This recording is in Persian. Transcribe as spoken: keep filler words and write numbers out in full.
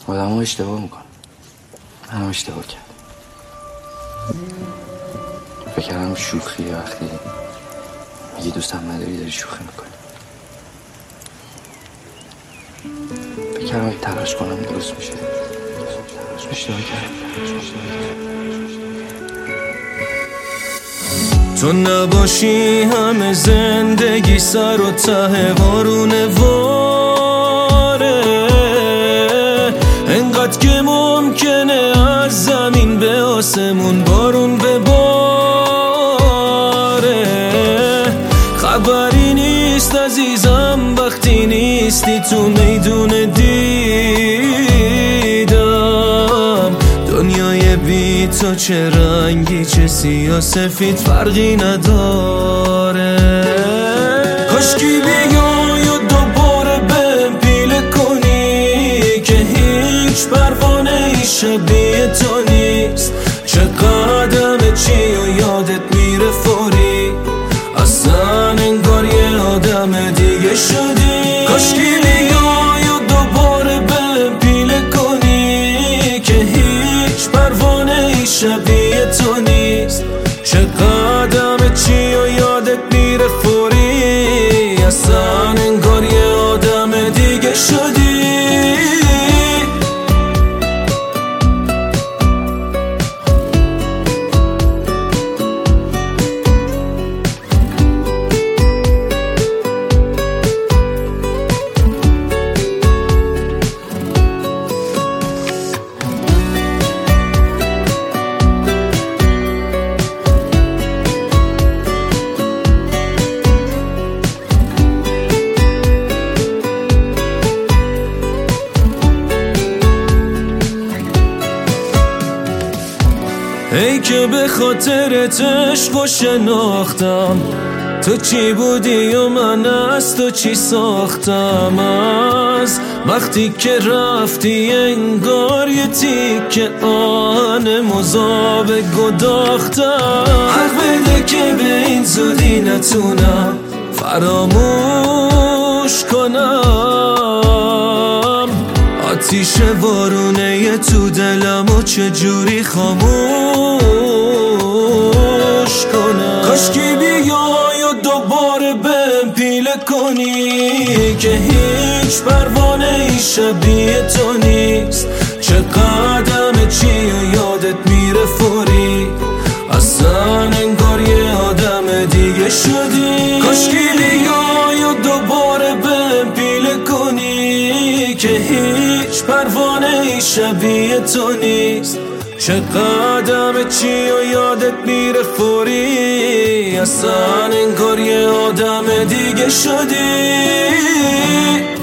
آدم ها اشتباه میکنه. من هم اشتباه کردم. فکر کردم شوخیه وقتی میگی دوستم نداری داری شوخی میکنی. فکر کردم اگه تلاش کنم درست میشه. اشتباه کردم. تو نباشی همه زندگی سر و ته وارونه واره، انقدر که ممکنه از زمین به آسمون بارون بباره. خبری نیست عزیزم وقتی نیستی تو میدون دیدم. دنیای بی تو چه رنگی چه سیاه سفید فرقی نداره. کاشکی بیای و دوباره بهم پیله کنی که هیچ پروانه ای شبیه تو نیست. چه قدم چی و یادت میره فوری، اصلا انگار یه آدم دیگه شدی. کاشکی بیای و دوباره بهم پیله کنی که هیچ پروانه ای شبیه تو نیست. چه قدم چی و یادت میره فوری، اصلا انگار یه آدم دیگه شدی. ای که به خاطرت عشق و شناختم، تو چی بودی و من از تو چی ساختم. از وقتی که رفتی انگار یه تیکه آهن مذاب گداختم. حق بده که به این زودی نتونم فراموش کنم. آتیش وارونه یه تو دلم و چجوری خاموش کنم. کاشکی بیای و دوباره بهم پیله کنی که هیچ پروانه ای شبیه تو نیست. چه قدم چی و یادت میره فوری، اصلا انگار یه آدم دیگه شدی. کاشکی بیای و دوباره بهم پیله کنی که هیچ پروانه ای شبیه تو نیست. چه قدم چی و یادت میره فوری، اصلا انگار یه آدم دیگه شدی.